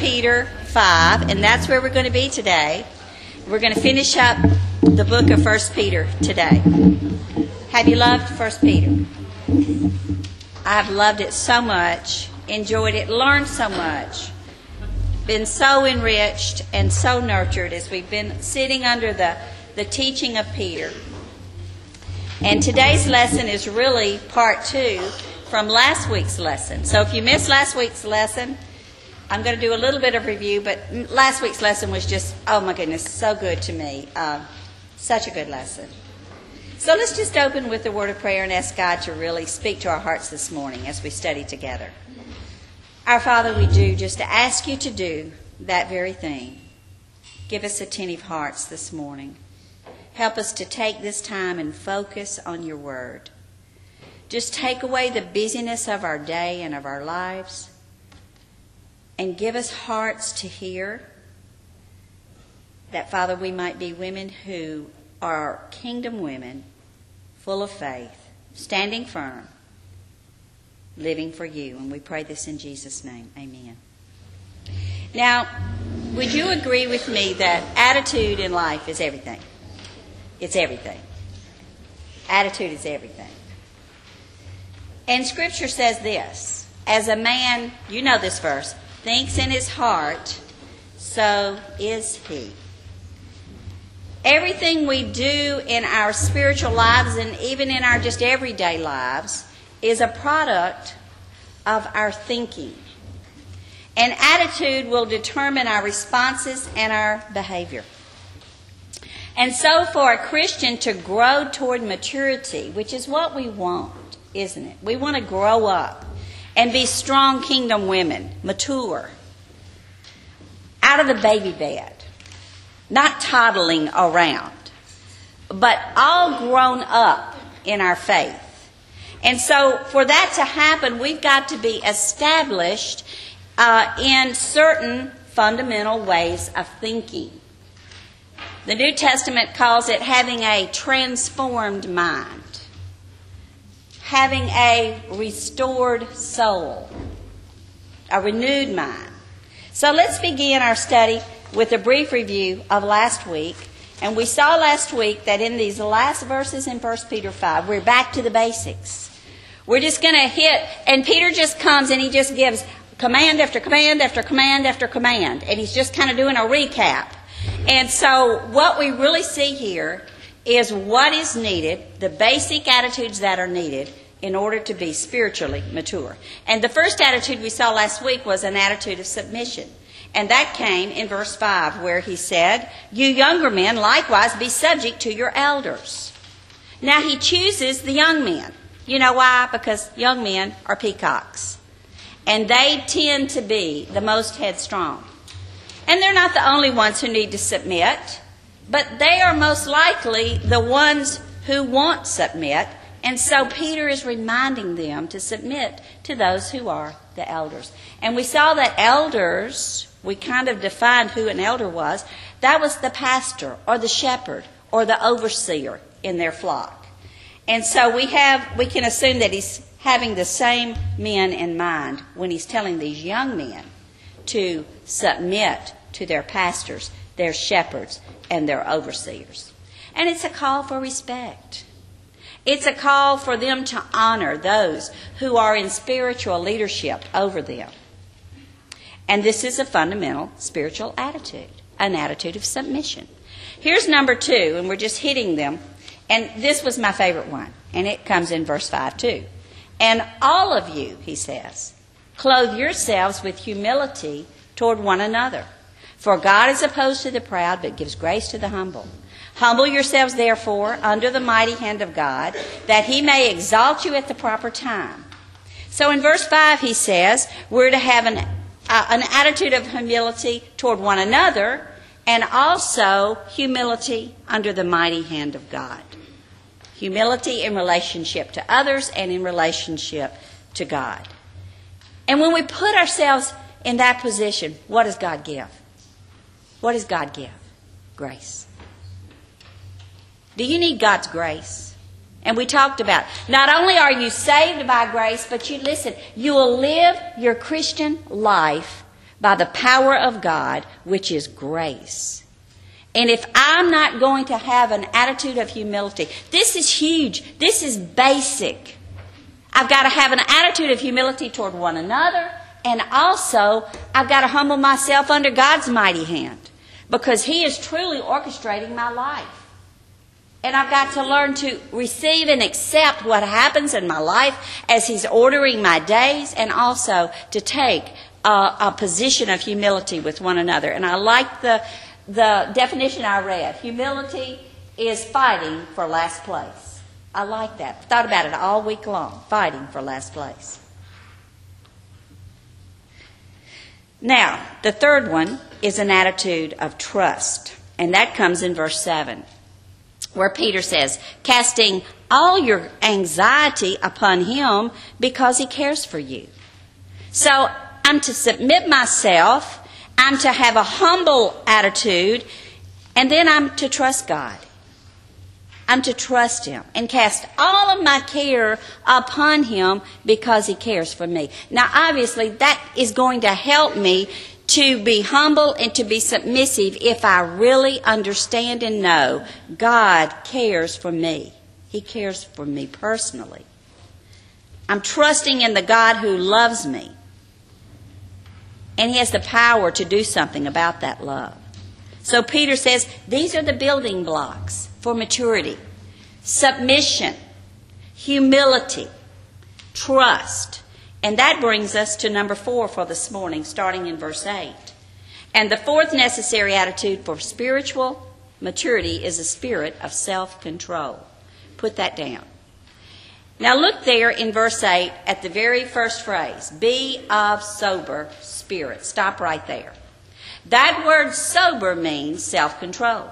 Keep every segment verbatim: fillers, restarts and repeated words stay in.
Peter five, and that's where we're going to be today. We're going to finish up the book of First Peter today. Have you loved First Peter? I've loved it so much, enjoyed it, learned so much, been so enriched and so nurtured as we've been sitting under the, the teaching of Peter. And today's lesson is really part two from last week's lesson. So if you missed last week's lesson, I'm going to do a little bit of review, but last week's lesson was just, oh my goodness, so good to me. Uh, such a good lesson. So let's just open with a word of prayer and ask God to really speak to our hearts this morning as we study together. Our Father, we do just ask you to do that very thing. Give us attentive hearts this morning. Help us to take this time and focus on your word. Just take away the busyness of our day and of our lives, and give us hearts to hear that, Father, we might be women who are kingdom women, full of faith, standing firm, living for you. And we pray this in Jesus' name. Amen. Now, would you agree with me that attitude in life is everything? It's everything. Attitude is everything. And Scripture says this: as a man, you know this verse, thinks in his heart, so is he. Everything we do in our spiritual lives and even in our just everyday lives is a product of our thinking. And attitude will determine our responses and our behavior. And so for a Christian to grow toward maturity, which is what we want, isn't it? We want to grow up and be strong kingdom women, mature, out of the baby bed, not toddling around, but all grown up in our faith. And so for that to happen, we've got to be established uh, in certain fundamental ways of thinking. The New Testament calls it having a transformed mind, having a restored soul, a renewed mind. So let's begin our study with a brief review of last week. And we saw last week that in these last verses in First Peter five, we're back to the basics. We're just going to hit, and Peter just comes and he just gives command after command after command after command. And he's just kind of doing a recap. And so what we really see here is what is needed, the basic attitudes that are needed in order to be spiritually mature. And the first attitude we saw last week was an attitude of submission. And that came in verse five, where he said, you younger men likewise be subject to your elders. Now he chooses the young men. You know why? Because young men are peacocks. And they tend to be the most headstrong. And they're not the only ones who need to submit, but they are most likely the ones who won't submit. And so Peter is reminding them to submit to those who are the elders. And we saw that elders, we kind of defined who an elder was. That was the pastor or the shepherd or the overseer in their flock. And so we have, we can assume that he's having the same men in mind when he's telling these young men to submit to their pastors, their shepherds, and their overseers. And it's a call for respect. It's a call for them to honor those who are in spiritual leadership over them. And this is a fundamental spiritual attitude, an attitude of submission. Here's number two, and we're just hitting them. And this was my favorite one, and it comes in verse five too. And all of you, he says, clothe yourselves with humility toward one another. For God is opposed to the proud, but gives grace to the humble. Humble yourselves, therefore, under the mighty hand of God, that he may exalt you at the proper time. So in verse five, he says, we're to have an, uh, an attitude of humility toward one another, and also humility under the mighty hand of God. Humility in relationship to others and in relationship to God. And when we put ourselves in that position, what does God give? What does God give? Grace. Do you need God's grace? And we talked about, not only are you saved by grace, but you listen, you will live your Christian life by the power of God, which is grace. And if I'm not going to have an attitude of humility, this is huge. This is basic. I've got to have an attitude of humility toward one another, and also I've got to humble myself under God's mighty hand, because He is truly orchestrating my life. And I've got to learn to receive and accept what happens in my life as He's ordering my days, and also to take a, a position of humility with one another. And I like the the definition I read. Humility is fighting for last place. I like that. Thought about it all week long. Fighting for last place. Now, the third one is an attitude of trust. And that comes in verse seven, where Peter says, casting all your anxiety upon Him because He cares for you. So I'm to submit myself. I'm to have a humble attitude, and then I'm to trust God. I'm to trust Him and cast all of my care upon Him because He cares for me. Now, obviously, that is going to help me to be humble and to be submissive if I really understand and know God cares for me. He cares for me personally. I'm trusting in the God who loves me. And He has the power to do something about that love. So Peter says these are the building blocks for maturity: submission, humility, trust. And that brings us to number four for this morning, starting in verse eight. And the fourth necessary attitude for spiritual maturity is a spirit of self-control. Put that down. Now look there in verse eight at the very first phrase, be of sober spirit. Stop right there. That word sober means self-control.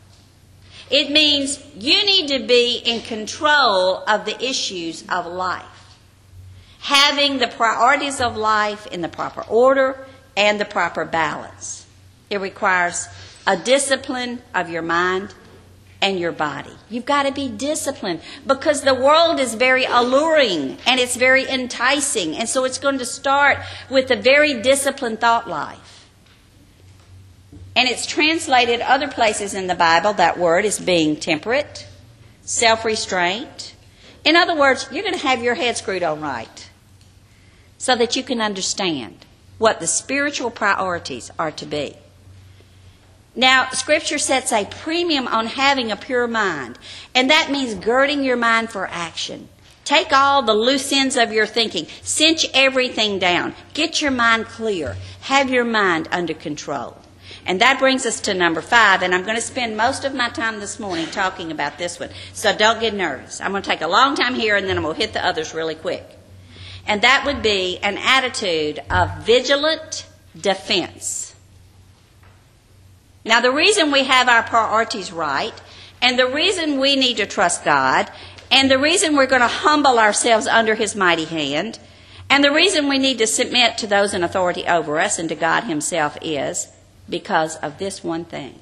It means you need to be in control of the issues of life, having the priorities of life in the proper order and the proper balance. It requires a discipline of your mind and your body. You've got to be disciplined, because the world is very alluring and it's very enticing. And so it's going to start with a very disciplined thought life. And it's translated other places in the Bible, that word is being temperate, self-restraint. In other words, you're going to have your head screwed on right so that you can understand what the spiritual priorities are to be. Now, Scripture sets a premium on having a pure mind, and that means girding your mind for action. Take all the loose ends of your thinking, cinch everything down, get your mind clear, have your mind under control. And that brings us to number five, and I'm going to spend most of my time this morning talking about this one, so don't get nervous. I'm going to take a long time here, and then I'm going to hit the others really quick. And that would be an attitude of vigilant defense. Now, the reason we have our priorities right, and the reason we need to trust God, and the reason we're going to humble ourselves under His mighty hand, and the reason we need to submit to those in authority over us and to God Himself is because of this one thing.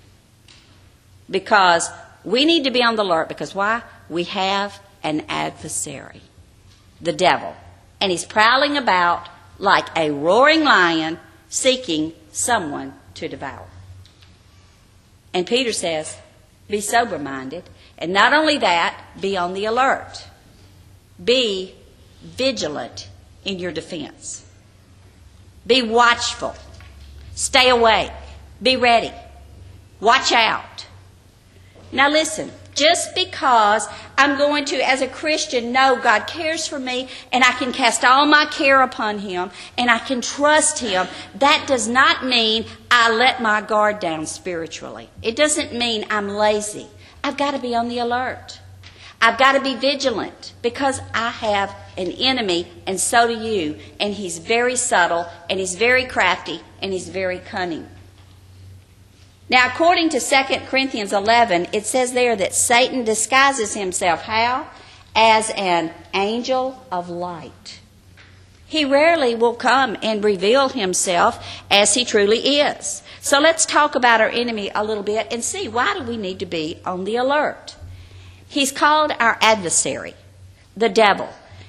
Because we need to be on the alert, because why? We have an adversary, the devil, and he's prowling about like a roaring lion seeking someone to devour. And Peter says, be sober-minded. And not only that, be on the alert. Be vigilant in your defense. Be watchful. Stay awake. Be ready. Watch out. Now listen, just because I'm going to, as a Christian, know God cares for me and I can cast all my care upon Him and I can trust Him, that does not mean I let my guard down spiritually. It doesn't mean I'm lazy. I've got to be on the alert. I've got to be vigilant because I have an enemy, and so do you, and he's very subtle, and he's very crafty, and he's very cunning. Now, according to Second Corinthians eleven, it says there that Satan disguises himself how? As an angel of light. He rarely will come and reveal himself as he truly is. So let's talk about our enemy a little bit and see, why do we need to be on the alert? He's called our adversary, the devil.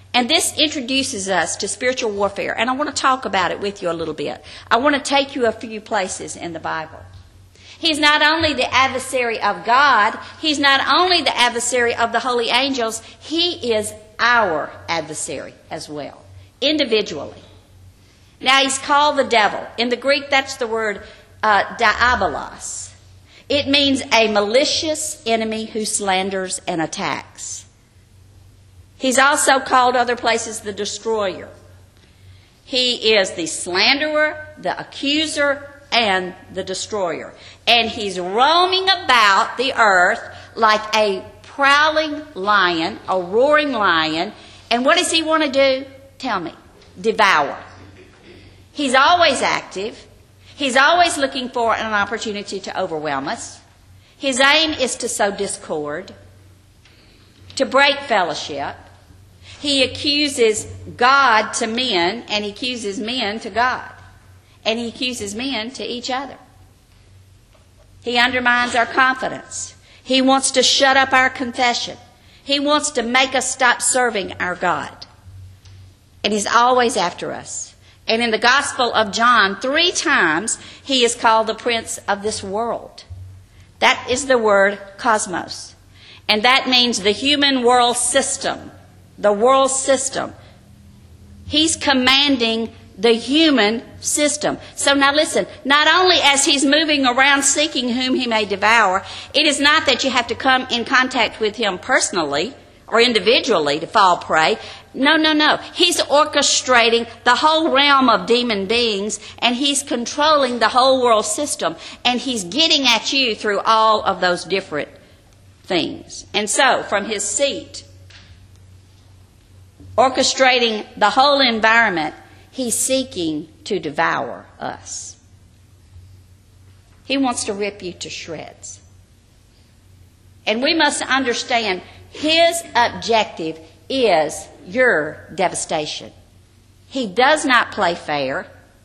And this introduces us to spiritual warfare. And I want to talk about it with you a little bit. I want to take you a few places in the Bible. He's not only the adversary of God, he's not only the adversary of the holy angels, he is our adversary as well, individually. Now, he's called the devil. In the Greek, that's the word uh, diabolos. It means a malicious enemy who slanders and attacks. He's also called other places the destroyer. He is the slanderer, the accuser, and the destroyer. And he's roaming about the earth like a prowling lion, a roaring lion. And what does he want to do? Tell me. Devour. He's always active. He's always looking for an opportunity to overwhelm us. His aim is to sow discord, to break fellowship. He accuses God to men, and he accuses men to God. And he accuses men to each other. He undermines our confidence. He wants to shut up our confession. He wants to make us stop serving our God. And he's always after us. And in the Gospel of John, three times he is called the prince of this world. That is the word cosmos. And that means the human world system. The world system. He's commanding the human system. So now listen, not only as he's moving around seeking whom he may devour, it is not that you have to come in contact with him personally or individually to fall prey. No, no, no. He's orchestrating the whole realm of demon beings, and he's controlling the whole world system, and he's getting at you through all of those different things. And so, from his seat, orchestrating the whole environment, he's seeking to devour us. He wants to rip you to shreds. And we must understand his objective is your devastation. He does not play fair.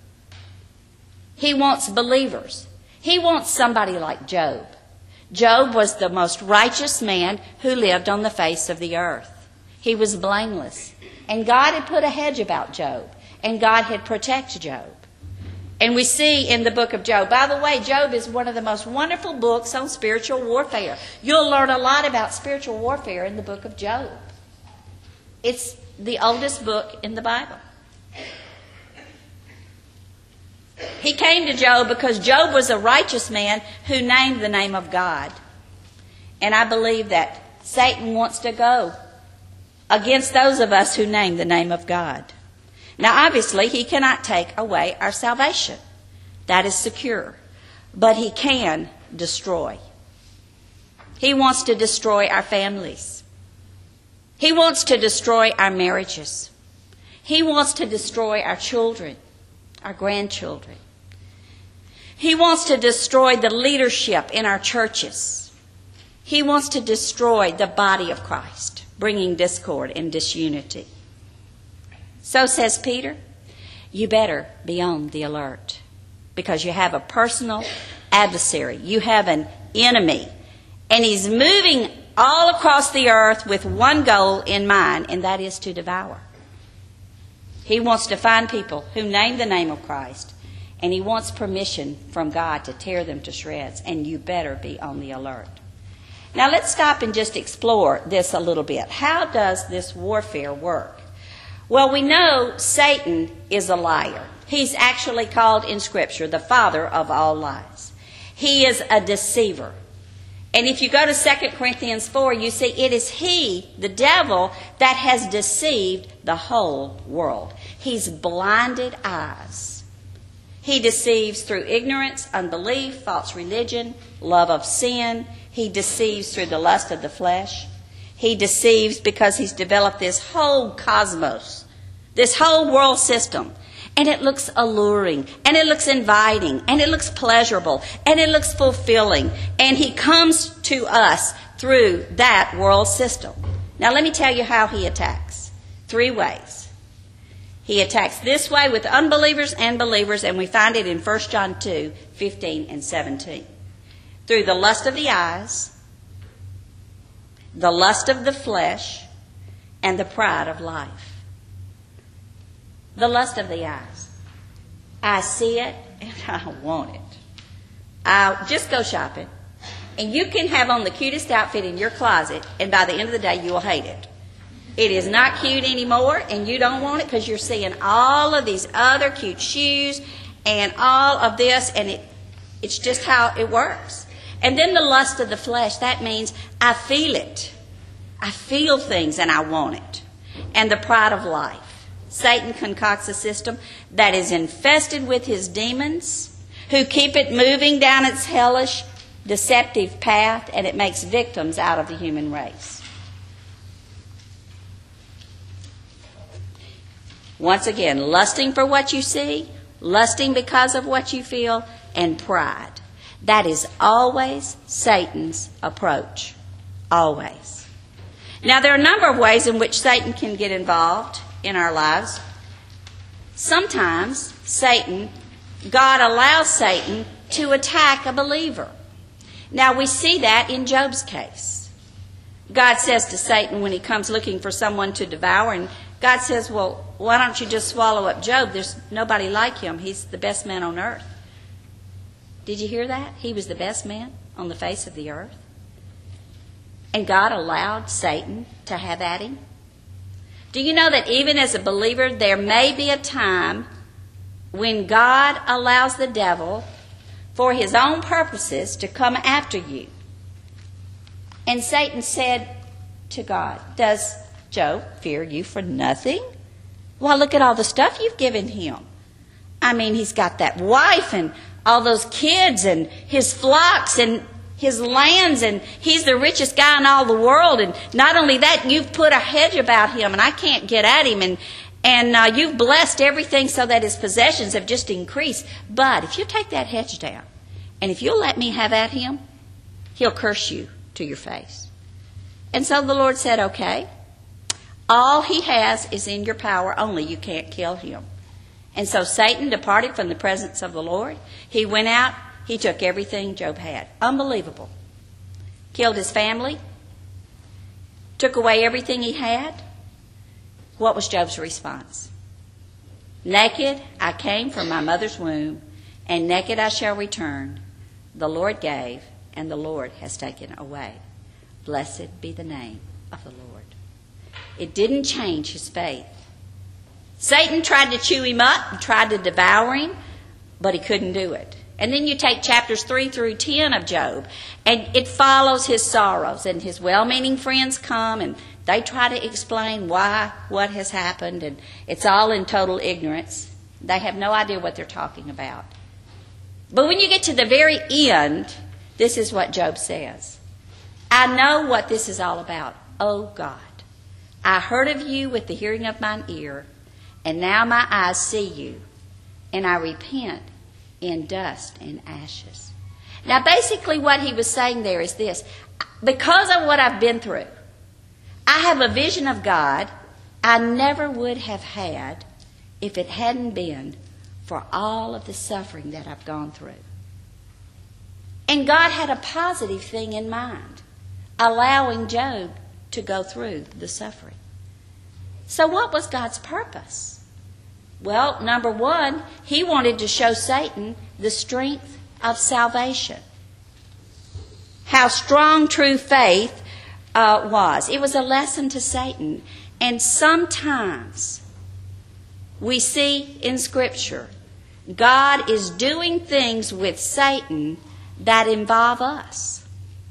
He wants believers. He wants somebody like Job. Job was the most righteous man who lived on the face of the earth. He was blameless. And God had put a hedge about Job. And God had protected Job. And we see in the book of Job, by the way, Job is one of the most wonderful books on spiritual warfare. You'll learn a lot about spiritual warfare in the book of Job. It's the oldest book in the Bible. He came to Job because Job was a righteous man who named the name of God. And I believe that Satan wants to go against those of us who name the name of God. Now, obviously, he cannot take away our salvation. That is secure. But he can destroy. He wants to destroy our families. He wants to destroy our marriages. He wants to destroy our children, our grandchildren. He wants to destroy the leadership in our churches. He wants to destroy the body of Christ, bringing discord and disunity. So says Peter, you better be on the alert because you have a personal adversary. You have an enemy. And he's moving all across the earth with one goal in mind, and that is to devour. He wants to find people who name the name of Christ, and he wants permission from God to tear them to shreds, and you better be on the alert. Now let's stop and just explore this a little bit. How does this warfare work? Well, we know Satan is a liar. He's actually called in Scripture the father of all lies. He is a deceiver. And if you go to Second Corinthians four, you see it is he, the devil, that has deceived the whole world. He's blinded eyes. He deceives through ignorance, unbelief, false religion, love of sin. He deceives through the lust of the flesh. He deceives because he's developed this whole cosmos, this whole world system. And it looks alluring, and it looks inviting, and it looks pleasurable, and it looks fulfilling. And he comes to us through that world system. Now let me tell you how he attacks. Three ways. He attacks this way with unbelievers and believers, and we find it in First John two, fifteen and seventeen. Through the lust of the eyes, the lust of the flesh, and the pride of life. The lust of the eyes. I see it and I want it. I just go shopping, and you can have on the cutest outfit in your closet, and by the end of the day, you will hate it. It is not cute anymore, and you don't want it because you're seeing all of these other cute shoes and all of this, and it, it's just how it works. And then the lust of the flesh, that means I feel it. I feel things and I want it. And the pride of life. Satan concocts a system that is infested with his demons, who keep it moving down its hellish, deceptive path, and it makes victims out of the human race. Once again, lusting for what you see, lusting because of what you feel, and pride. That is always Satan's approach. Always. Now, there are a number of ways in which Satan can get involved in our lives. Sometimes Satan, God allows Satan to attack a believer. Now, we see that in Job's case. God says to Satan when he comes looking for someone to devour, and God says, well, why don't you just swallow up Job? There's nobody like him. He's the best man on earth. Did you hear that? He was the best man on the face of the earth. And God allowed Satan to have at him. Do you know that even as a believer, there may be a time when God allows the devil, for his own purposes, to come after you? And Satan said to God, does Job fear you for nothing? Well, look at all the stuff you've given him. I mean, he's got that wife and all those kids and his flocks and his lands, and he's the richest guy in all the world. And not only that, you've put a hedge about him and I can't get at him, and And uh, you've blessed everything so that his possessions have just increased. But if you take that hedge down, and if you'll let me have at him, he'll curse you to your face. And so the Lord said, okay, all he has is in your power, only you can't kill him. And so Satan departed from the presence of the Lord. He went out, he took everything Job had. Unbelievable. Killed his family, took away everything he had. What was Job's response? Naked I came from my mother's womb, and naked I shall return. The Lord gave, and the Lord has taken away. Blessed be the name of the Lord. It didn't change his faith. Satan tried to chew him up and tried to devour him, but he couldn't do it. And then you take chapters three through ten of Job, and it follows his sorrows, and his well-meaning friends come and they try to explain why, what has happened, and it's all in total ignorance. They have no idea what they're talking about. But when you get to the very end, this is what Job says. I know what this is all about. Oh God, I heard of you with the hearing of mine ear, and now my eyes see you, and I repent in dust and ashes. Now basically what he was saying there is this. Because of what I've been through, I have a vision of God I never would have had if it hadn't been for all of the suffering that I've gone through. And God had a positive thing in mind, allowing Job to go through the suffering. So what was God's purpose? Well, number one, he wanted to show Satan the strength of salvation. How strong true faith uh, was. It was a lesson to Satan. And sometimes we see in Scripture, God is doing things with Satan that involve us.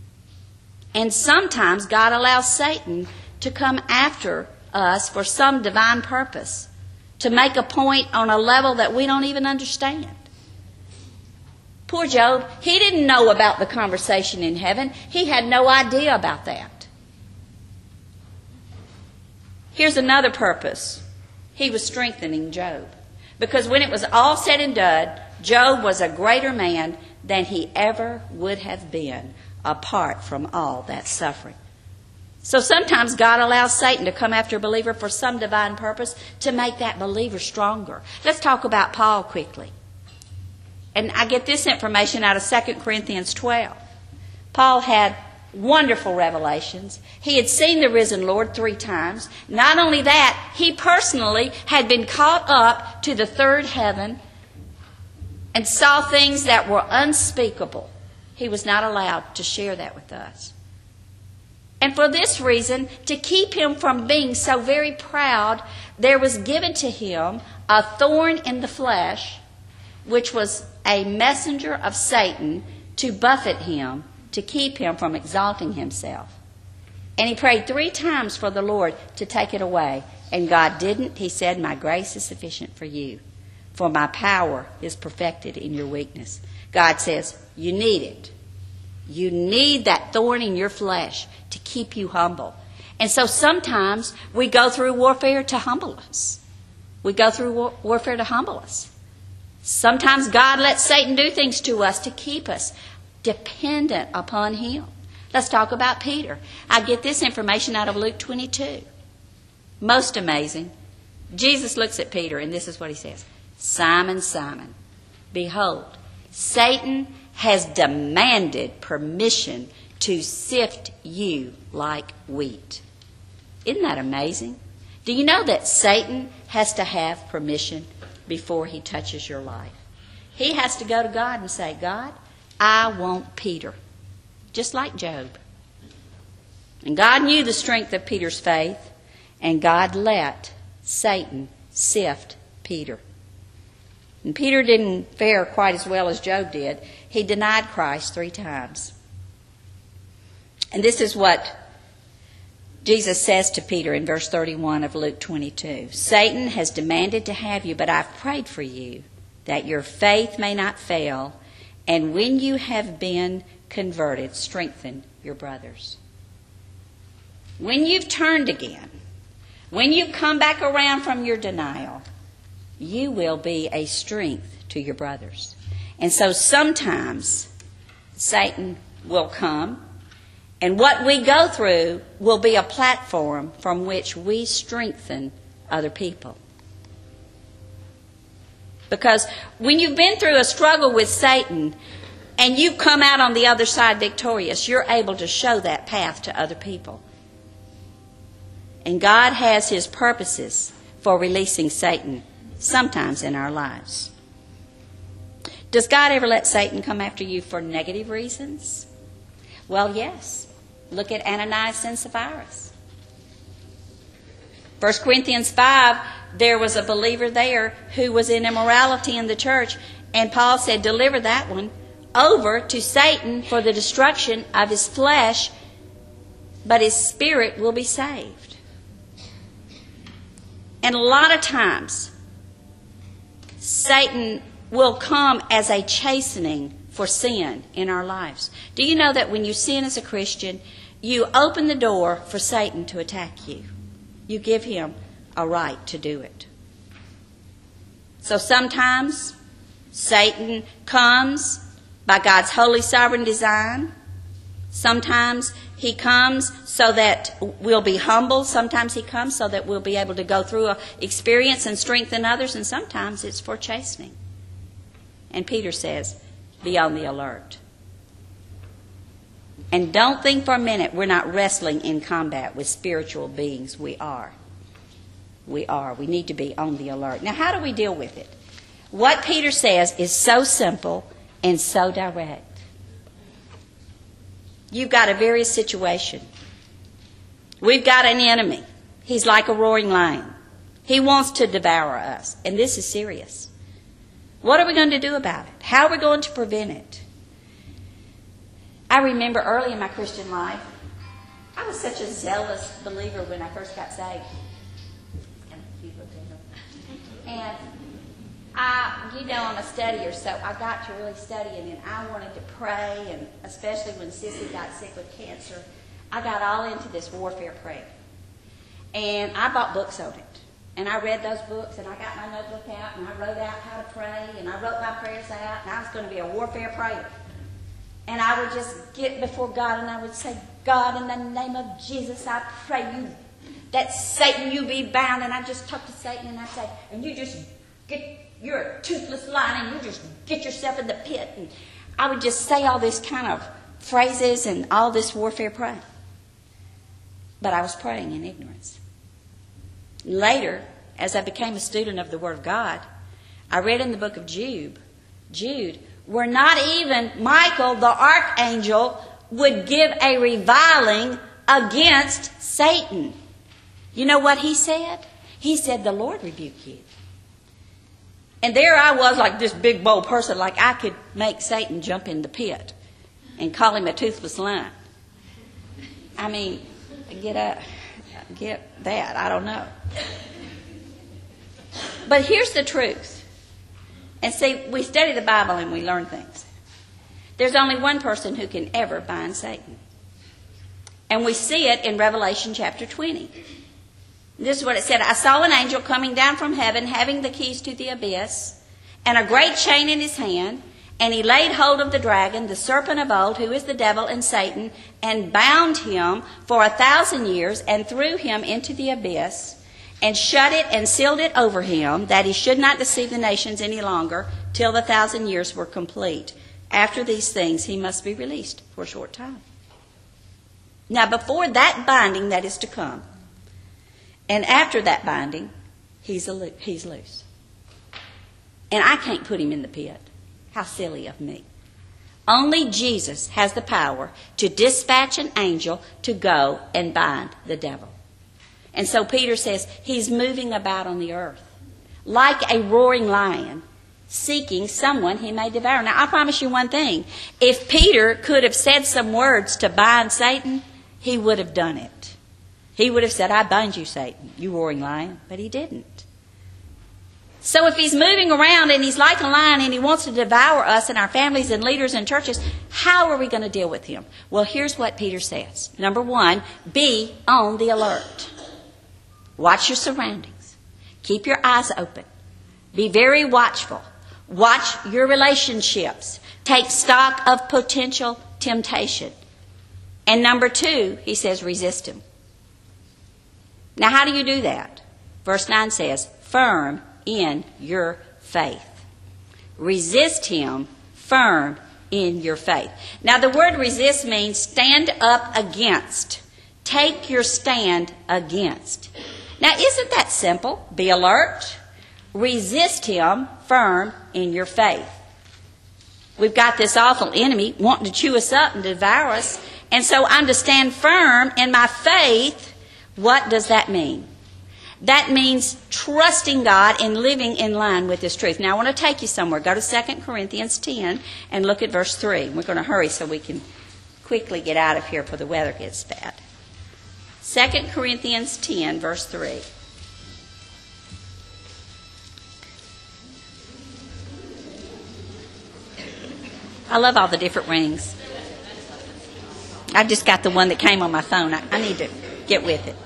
And sometimes God allows Satan to come after us for some divine purpose, to make a point on a level that we don't even understand. Poor Job, he didn't know about the conversation in heaven. He had no idea about that. Here's another purpose. He was strengthening Job. Because when it was all said and done, Job was a greater man than he ever would have been apart from all that suffering. So sometimes God allows Satan to come after a believer for some divine purpose to make that believer stronger. Let's talk about Paul quickly. And I get this information out of Second Corinthians twelve. Paul had wonderful revelations. He had seen the risen Lord three times. Not only that, he personally had been caught up to the third heaven and saw things that were unspeakable. He was not allowed to share that with us. And for this reason, to keep him from being so very proud, there was given to him a thorn in the flesh, which was a messenger of Satan to buffet him, to keep him from exalting himself. And he prayed three times for the Lord to take it away. And God didn't. He said, "My grace is sufficient for you, for my power is perfected in your weakness." God says, you need it. You need that thorn in your flesh to keep you humble. And so sometimes we go through warfare to humble us. We go through war- warfare to humble us. Sometimes God lets Satan do things to us to keep us dependent upon him. Let's talk about Peter. I get this information out of Luke twenty-two. Most amazing. Jesus looks at Peter and this is what he says. "Simon, Simon, behold, Satan has demanded permission to sift you like wheat." Isn't that amazing? Do you know that Satan has to have permission before he touches your life? He has to go to God and say, "God, I want Peter," just like Job. And God knew the strength of Peter's faith, and God let Satan sift Peter. And Peter didn't fare quite as well as Job did. He denied Christ three times. And this is what Jesus says to Peter in verse thirty-one of Luke twenty-two. "Satan has demanded to have you, but I've prayed for you, that your faith may not fail. And when you have been converted, strengthen your brothers." When you've turned again, when you've come back around from your denial, you will be a strength to your brothers. And so sometimes Satan will come, and what we go through will be a platform from which we strengthen other people. Because when you've been through a struggle with Satan and you come out on the other side victorious, you're able to show that path to other people. And God has his purposes for releasing Satan sometimes in our lives. Does God ever let Satan come after you for negative reasons? Well, yes. Look at Ananias and Sapphira. First Corinthians five, there was a believer there who was in immorality in the church, and Paul said, "Deliver that one over to Satan for the destruction of his flesh, but his spirit will be saved." And a lot of times, Satan will come as a chastening for sin in our lives. Do you know that when you sin as a Christian, you open the door for Satan to attack you? You give him a right to do it. So sometimes Satan comes by God's holy sovereign design. Sometimes he comes so that we'll be humble. Sometimes he comes so that we'll be able to go through an experience and strengthen others. And sometimes it's for chastening. And Peter says, be on the alert. And don't think for a minute we're not wrestling in combat with spiritual beings. We are. We are. We need to be on the alert. Now, how do we deal with it? What Peter says is so simple and so direct. You've got a various situation. We've got an enemy. He's like a roaring lion. He wants to devour us. And this is serious. What are we going to do about it? How are we going to prevent it? I remember early in my Christian life, I was such a zealous believer when I first got saved. And I, you know, I'm a studier, so I got to really studying, and I wanted to pray, and especially when Sissy got sick with cancer, I got all into this warfare prayer. And I bought books on it. And I read those books, and I got my notebook out, and I wrote out how to pray, and I wrote my prayers out, and I was going to be a warfare prayer. And I would just get before God, and I would say, "God, in the name of Jesus, I pray you, that Satan, you be bound." And I just talk to Satan, and I say, "And you just get, you're a toothless lion, and you just get yourself in the pit." And I would just say all this kind of phrases and all this warfare praying. But I was praying in ignorance. Later, as I became a student of the Word of God, I read in the book of Jude, Jude, where not even Michael, the archangel, would give a reviling against Satan. You know what he said? He said, the Lord rebuke you. And there I was, like this big, bold person, like I could make Satan jump in the pit and call him a toothless lion. I mean, get a, get that, I don't know. But here's the truth. And see, we study the Bible and we learn things. There's only one person who can ever bind Satan. And we see it in Revelation chapter twenty. This is what it said. I saw an angel coming down from heaven, having the keys to the abyss, and a great chain in his hand. And he laid hold of the dragon, the serpent of old, who is the devil and Satan, and bound him for a thousand years, and threw him into the abyss, and shut it and sealed it over him, that he should not deceive the nations any longer, till the thousand years were complete. After these things he must be released for a short time. Now before that binding that is to come, and after that binding, he's, a, he's loose. And I can't put him in the pit. How silly of me. Only Jesus has the power to dispatch an angel to go and bind the devil. And so Peter says he's moving about on the earth like a roaring lion, seeking someone he may devour. Now, I promise you one thing. If Peter could have said some words to bind Satan, he would have done it. He would have said, I bind you, Satan, you roaring lion. But he didn't. So if he's moving around and he's like a lion and he wants to devour us and our families and leaders and churches, how are we going to deal with him? Well, here's what Peter says. Number one, be on the alert. Watch your surroundings. Keep your eyes open. Be very watchful. Watch your relationships. Take stock of potential temptation. And number two, he says, resist him. Now, how do you do that? Verse nine says, firm in your faith. Resist him firm in your faith. Now, the word resist means stand up against. Take your stand against. Now, isn't that simple? Be alert. Resist him firm in your faith. We've got this awful enemy wanting to chew us up and devour us. And so I'm to stand firm in my faith. What does that mean? That means trusting God and living in line with His truth. Now, I want to take you somewhere. Go to Second Corinthians ten and look at verse three. We're going to hurry so we can quickly get out of here before the weather gets bad. Second Corinthians ten, verse three. I love all the different rings. I just got the one that came on my phone. I, I need to get with it.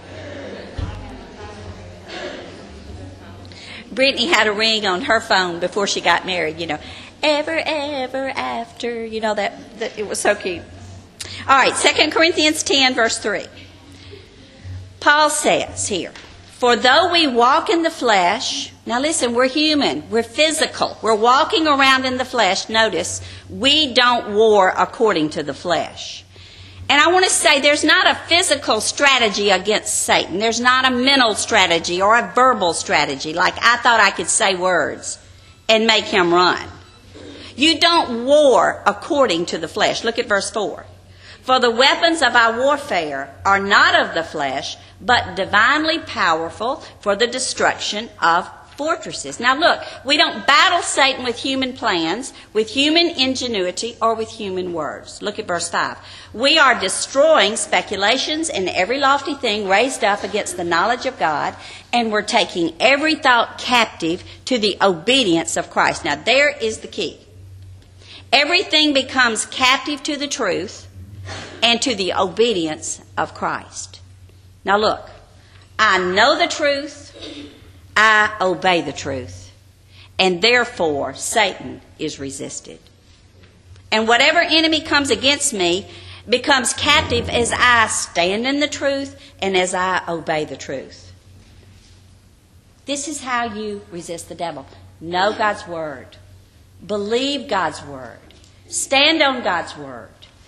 Brittany had a ring on her phone before she got married, you know. Ever, ever after, you know, that, that it was so cute. All right, Second Corinthians ten, verse three. Paul says here, for though we walk in the flesh, now listen, we're human, we're physical, we're walking around in the flesh. Notice, we don't war according to the flesh. And I want to say there's not a physical strategy against Satan. There's not a mental strategy or a verbal strategy, like I thought I could say words and make him run. You don't war according to the flesh. Look at verse four. For the weapons of our warfare are not of the flesh, but divinely powerful for the destruction of fortresses. Now look, we don't battle Satan with human plans, with human ingenuity, or with human words. Look at verse five. We are destroying speculations and every lofty thing raised up against the knowledge of God, and we're taking every thought captive to the obedience of Christ. Now there is the key. Everything becomes captive to the truth and to the obedience of Christ. Now look, I know the truth. I obey the truth, and therefore Satan is resisted. And whatever enemy comes against me becomes captive as I stand in the truth and as I obey the truth. This is how you resist the devil. Know God's word. Believe God's word. Stand on God's word.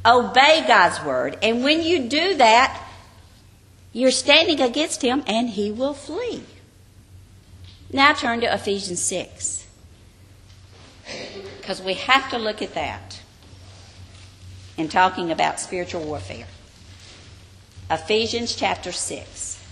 Obey God's word. And when you do that, you're standing against him and he will flee. Now turn to Ephesians six. Because we have to look at that in talking about spiritual warfare. Ephesians chapter six.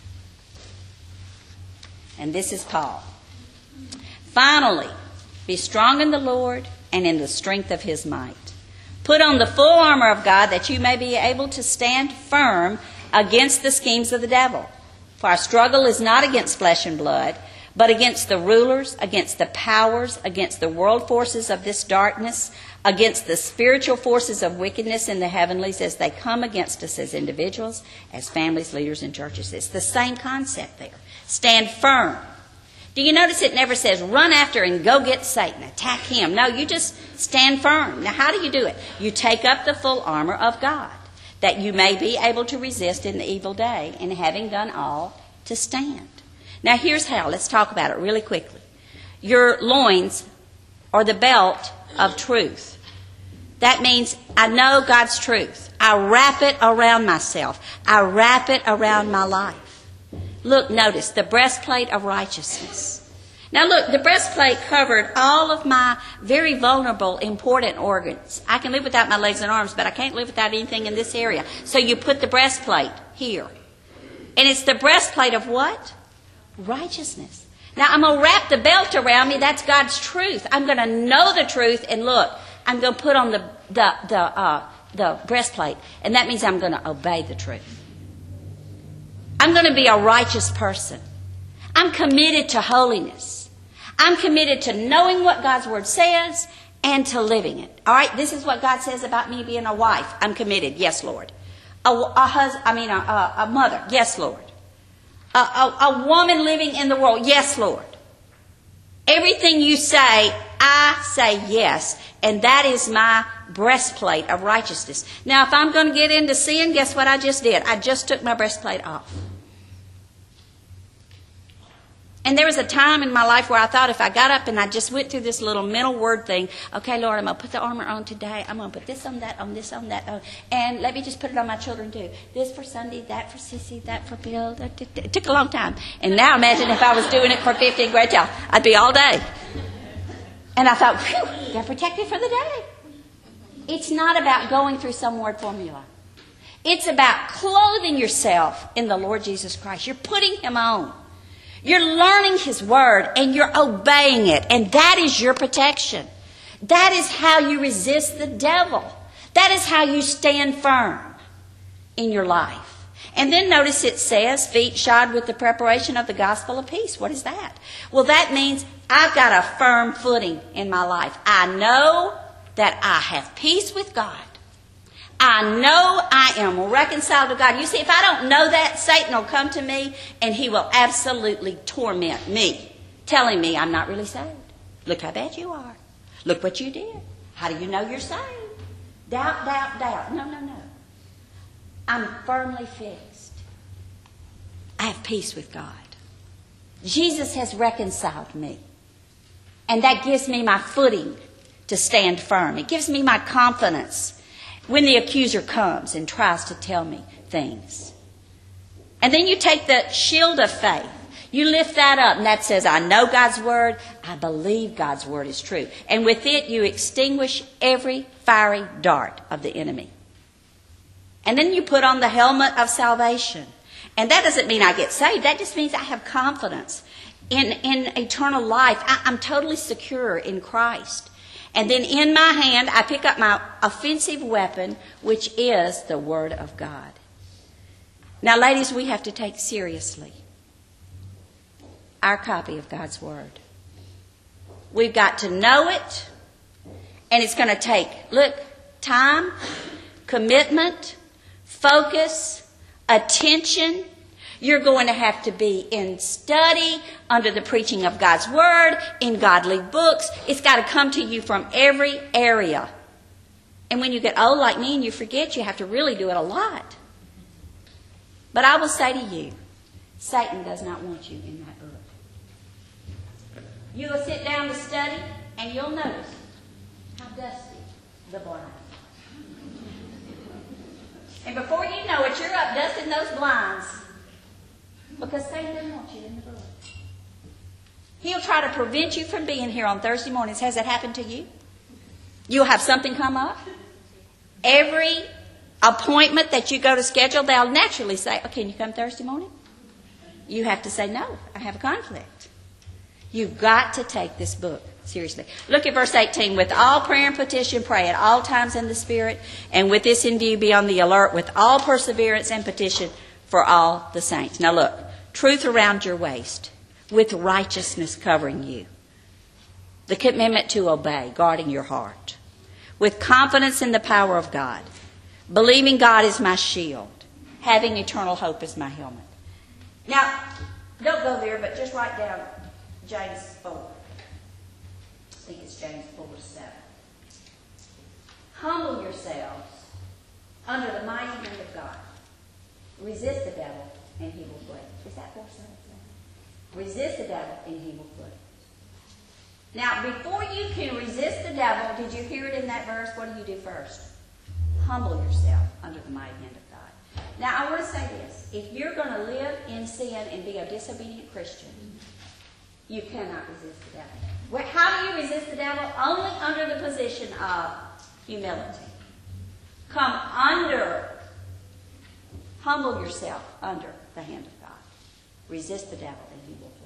And this is Paul. Finally, be strong in the Lord and in the strength of his might. Put on the full armor of God that you may be able to stand firm against the schemes of the devil. For our struggle is not against flesh and blood, but against the rulers, against the powers, against the world forces of this darkness, against the spiritual forces of wickedness in the heavenlies as they come against us as individuals, as families, leaders, and churches. It's the same concept there. Stand firm. Do you notice it never says run after and go get Satan, attack him? No, you just stand firm. Now, how do you do it? You take up the full armor of God, that you may be able to resist in the evil day, and having done all, to stand. Now, here's how. Let's talk about it really quickly. Your loins are the belt of truth. That means I know God's truth. I wrap it around myself. I wrap it around my life. Look, notice, the breastplate of righteousness. Now look, the breastplate covered all of my very vulnerable, important organs. I can live without my legs and arms, but I can't live without anything in this area. So you put the breastplate here. And it's the breastplate of what? Righteousness. Now I'm going to wrap the belt around me. That's God's truth. I'm going to know the truth. And look, I'm going to put on the, the, the, uh, the breastplate. And that means I'm going to obey the truth. I'm going to be a righteous person. I'm committed to holiness. I'm committed to knowing what God's word says and to living it. All right, this is what God says about me being a wife. I'm committed. Yes, Lord. A, a husband, I mean, a, a, a mother. Yes, Lord. A, a, a woman living in the world. Yes, Lord. Everything you say, I say yes. And that is my breastplate of righteousness. Now, if I'm going to get into sin, guess what I just did? I just took my breastplate off. And there was a time in my life where I thought if I got up and I just went through this little mental word thing, okay, Lord, I'm going to put the armor on today. I'm going to put this on, that on, this on, that on. And let me just put it on my children too. This for Sunday, that for Sissy, that for Bill. It took a long time. And now imagine if I was doing it for fifteen grade child. I'd be all day. And I thought, phew, they're protected for the day. It's not about going through some word formula. It's about clothing yourself in the Lord Jesus Christ. You're putting him on. You're learning his word and you're obeying it. And that is your protection. That is how you resist the devil. That is how you stand firm in your life. And then notice it says, feet shod with the preparation of the gospel of peace. What is that? Well, that means I've got a firm footing in my life. I know that I have peace with God. I know I am reconciled to God. You see, if I don't know that, Satan will come to me and he will absolutely torment me, telling me I'm not really saved. Look how bad you are. Look what you did. How do you know you're saved? Doubt, doubt, doubt. No, no, no. I'm firmly fixed. I have peace with God. Jesus has reconciled me. And that gives me my footing to stand firm. It gives me my confidence when the accuser comes and tries to tell me things. And then you take the shield of faith. You lift that up, and that says, I know God's word. I believe God's word is true. And with it, you extinguish every fiery dart of the enemy. And then you put on the helmet of salvation. And that doesn't mean I get saved. That just means I have confidence in, in eternal life. I, I'm totally secure in Christ. And then in my hand, I pick up my offensive weapon, which is the Word of God. Now, ladies, we have to take seriously our copy of God's Word. We've got to know it, and it's going to take, look, time, commitment, focus, attention. You're going to have to be in study, under the preaching of God's Word, in godly books. It's got to come to you from every area. And when you get old like me and you forget, you have to really do it a lot. But I will say to you, Satan does not want you in that book. You will sit down to study, and you'll notice how dusty the Bible is. And before you know it, you're up dusting those blinds. Because Satan doesn't want you in the book. He'll try to prevent you from being here on Thursday mornings. Has that happened to you? You'll have something come up. Every appointment that you go to schedule, they'll naturally say, oh, can you come Thursday morning? You have to say, no, I have a conflict. You've got to take this book seriously. Look at verse eighteen. With all prayer and petition, pray at all times in the Spirit, and with this in view, be on the alert with all perseverance and petition for all the saints. Now look, truth around your waist, with righteousness covering you. The commitment to obey, guarding your heart. With confidence in the power of God. Believing God is my shield. Having eternal hope as my helmet. Now, don't go there, but just write down James four. I think it's James four to seven. Humble yourselves under the mighty hand of God. Resist the devil, and he will flee. Is that four seven? Resist the devil, and he will flee. Now, before you can resist the devil, did you hear it in that verse? What do you do first? Humble yourself under the mighty hand of God. Now, I want to say this. If you're going to live in sin and be a disobedient Christian, you cannot resist the devil. How do you resist the devil? Only under the position of humility. Come under, humble yourself under the hand of God. Resist the devil and he will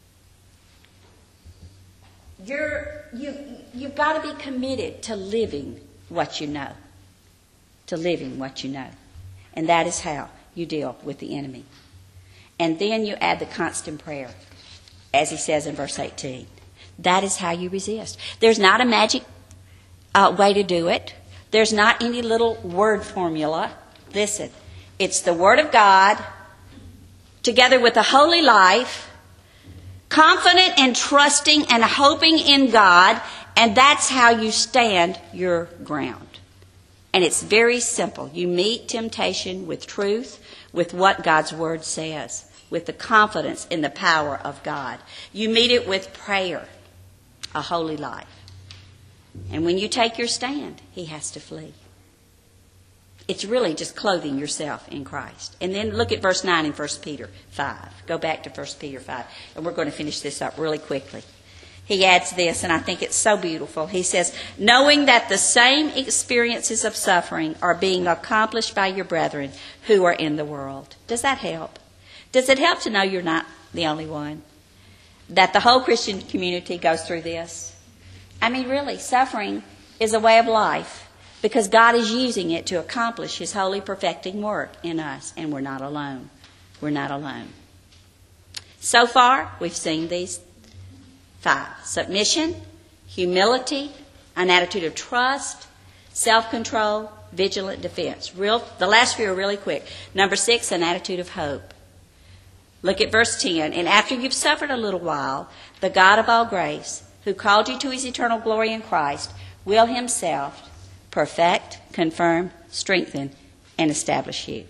flee. You're, you, you've got to be committed to living what you know. To living what you know. And that is how you deal with the enemy. And then you add the constant prayer, as he says in verse eighteen. That is how you resist. There's not a magic uh, way to do it. There's not any little word formula. Listen, it's the Word of God together with a holy life, confident and trusting and hoping in God, and that's how you stand your ground. And it's very simple. You meet temptation with truth, with what God's Word says, with the confidence in the power of God. You meet it with prayer, a holy life. And when you take your stand, he has to flee. It's really just clothing yourself in Christ. And then look at verse nine in First Peter five. Go back to First Peter five. And we're going to finish this up really quickly. He adds this, and I think it's so beautiful. He says, knowing that the same experiences of suffering are being accomplished by your brethren who are in the world. Does that help? Does it help to know you're not the only one? That the whole Christian community goes through this? I mean, really, suffering is a way of life because God is using it to accomplish His holy perfecting work in us, and we're not alone. We're not alone. So far, we've seen these five. Submission, humility, an attitude of trust, self-control, vigilant defense. Real, the last few are really quick. Number six, an attitude of hope. Look at verse ten. And after you've suffered a little while, the God of all grace, who called you to His eternal glory in Christ, will Himself perfect, confirm, strengthen, and establish you.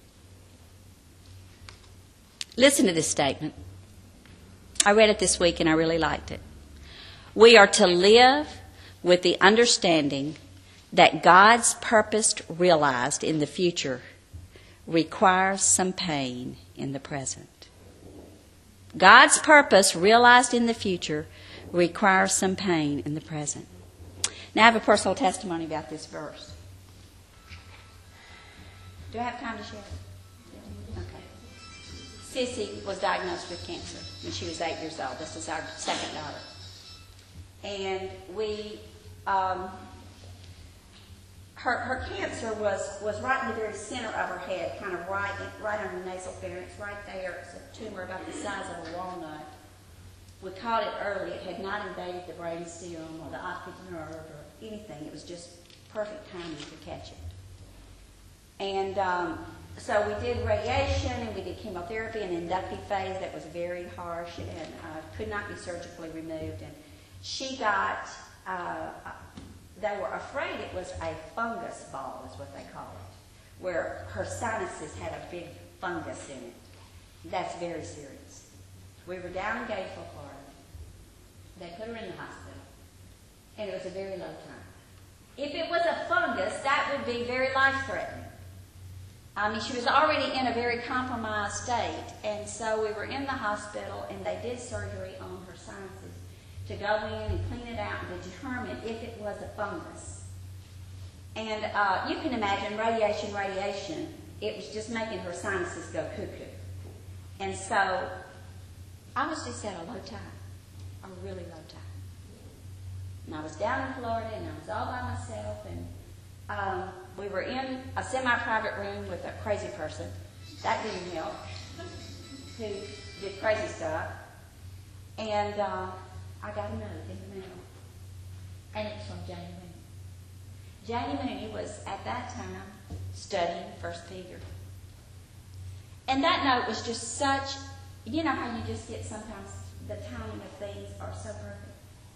Listen to this statement. I read it this week and I really liked it. We are to live with the understanding that God's purpose realized in the future requires some pain in the present. God's purpose realized in the future requires some pain in the present. Now I have a personal testimony about this verse. Do I have time to share it? Okay. Sissy was diagnosed with cancer when she was eight years old. This is our second daughter. And we, um, her, her cancer was, was right in the very center of her head, kind of right, right under the nasal pharynx, right there. It's a tumor about the size of a walnut. We caught it early. It had not invaded the brain stem or the optic nerve or anything. It was just perfect timing to catch it. And um, so we did radiation and we did chemotherapy, an inductive phase that was very harsh and uh, could not be surgically removed. And she got, uh, they were afraid it was a fungus ball, is what they call it, where her sinuses had a big fungus in it. That's very serious. We were down in Gainesville, Florida. They put her in the hospital, and it was a very low time. If it was a fungus, that would be very life-threatening. I mean, she was already in a very compromised state, and so we were in the hospital, and they did surgery on her sinuses to go in and clean it out and to determine if it was a fungus. And uh, you can imagine radiation, radiation, it was just making her sinuses go cuckoo. And so I was just at a low tide, a really low tide. And I was down in Florida, and I was all by myself, and um, we were in a semi-private room with a crazy person. That didn't help, who did crazy stuff. And uh, I got a note in the mail, and it was from Janie Mooney. Janie Mooney was, at that time, studying First Peter. And that note was just such, you know how you just get sometimes the timing of things are so perfect.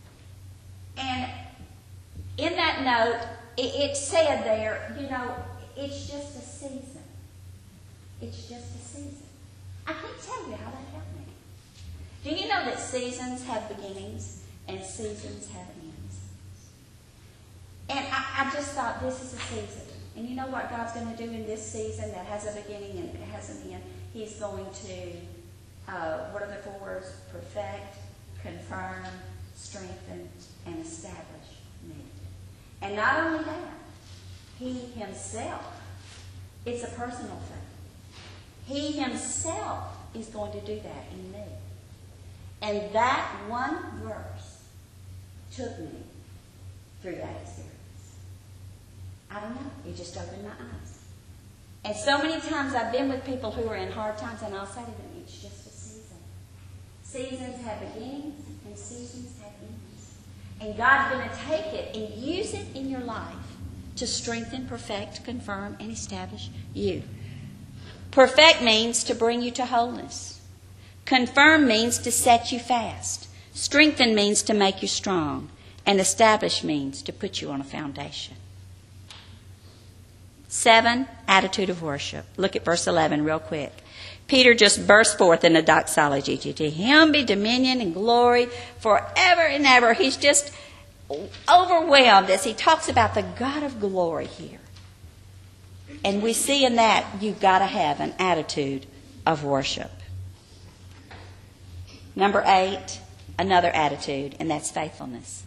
And in that note, it, it said there, you know, it's just a season. It's just a season. I can't tell you how that helped me. Do you know that seasons have beginnings and seasons have ends? And I, I just thought, this is a season. And you know what God's going to do in this season that has a beginning and it has an end? He's going to, uh, what are the four words? Perfect, confirm, strengthen, and establish me. And not only that, He Himself, it's a personal thing. He Himself is going to do that in me. And that one verse took me through that experience. I don't know. It just opened my eyes. And so many times I've been with people who are in hard times, and I'll say to them, it's just a season. Seasons have beginnings, and seasons have ends. And God's going to take it and use it in your life to strengthen, perfect, confirm, and establish you. Perfect means to bring you to wholeness. Confirm means to set you fast. Strengthen means to make you strong. And establish means to put you on a foundation. Seven, attitude of worship. Look at verse eleven real quick. Peter just burst forth in a doxology. To Him be dominion and glory forever and ever. He's just overwhelmed as he talks about the God of glory here. And we see in that you've got to have an attitude of worship. Number eight, another attitude, and that's faithfulness.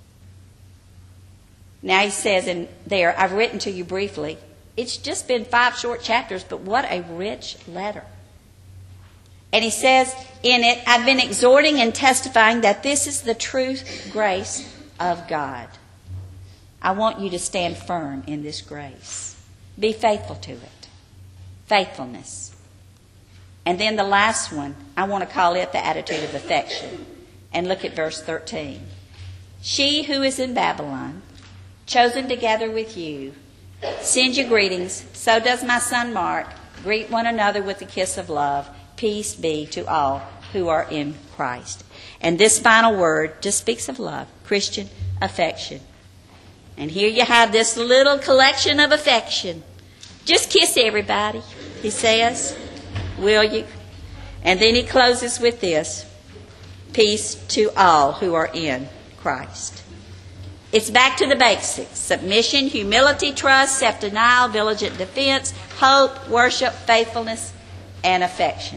Now he says in there, I've written to you briefly. It's just been five short chapters, but what a rich letter. And he says in it, I've been exhorting and testifying that this is the true grace of God. I want you to stand firm in this grace. Be faithful to it. Faithfulness. And then the last one, I want to call it the attitude of affection. And look at verse thirteen. She who is in Babylon, chosen together with you, sends you greetings. So does my son Mark. Greet one another with a kiss of love. Peace be to all who are in Christ. And this final word just speaks of love. Christian affection. And here you have this little collection of affection. Just kiss everybody, he says. Will you? And then he closes with this. Peace to all who are in Christ. It's back to the basics. Submission, humility, trust, self-denial, vigilant defense, hope, worship, faithfulness, and affection.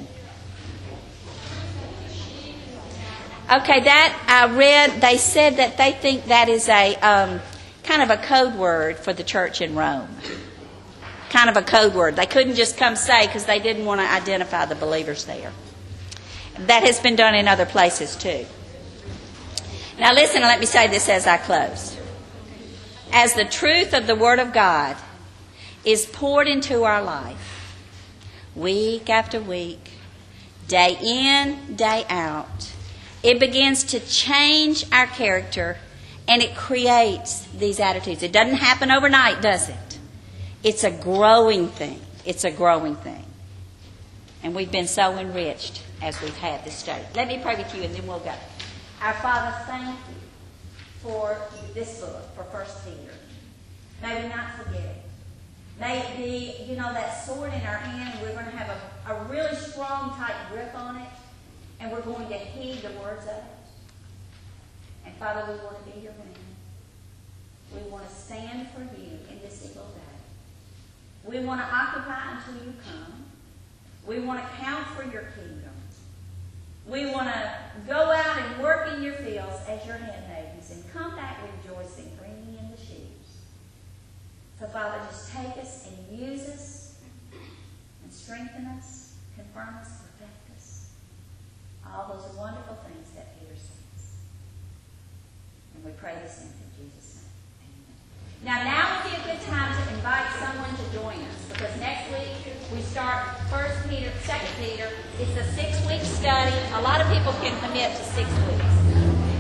Okay, that I read, they said that they think that is a um, kind of a code word for the church in Rome. Kind of a code word. They couldn't just come say because they didn't want to identify the believers there. That has been done in other places too. Now listen, and let me say this as I close. As the truth of the Word of God is poured into our life, week after week, day in, day out, it begins to change our character and it creates these attitudes. It doesn't happen overnight, does it? It's a growing thing. It's a growing thing. And we've been so enriched as we've had this study. Let me pray with you and then we'll go. Our Father, thank you for this book, for First Peter. May we not forget it. May it be, you know, that sword in our hand, and we're going to have a, a really strong, tight grip on it, and we're going to heed the words of it. And Father, we want to be your man. We want to stand for you in this evil day. We want to occupy until you come. We want to count for your kingdom. We want to go out and work in your fields as your handmaidens and come back rejoicing, bringing in the sheaves. So, Father, just take us and use us and strengthen us, confirm us, perfect us. All those wonderful things that Peter says. And we pray this in Jesus' name. Now, now would be a good time to invite someone to join us, because next week we start First Peter, Second Peter. It's a six-week study. A lot of people can commit to six weeks.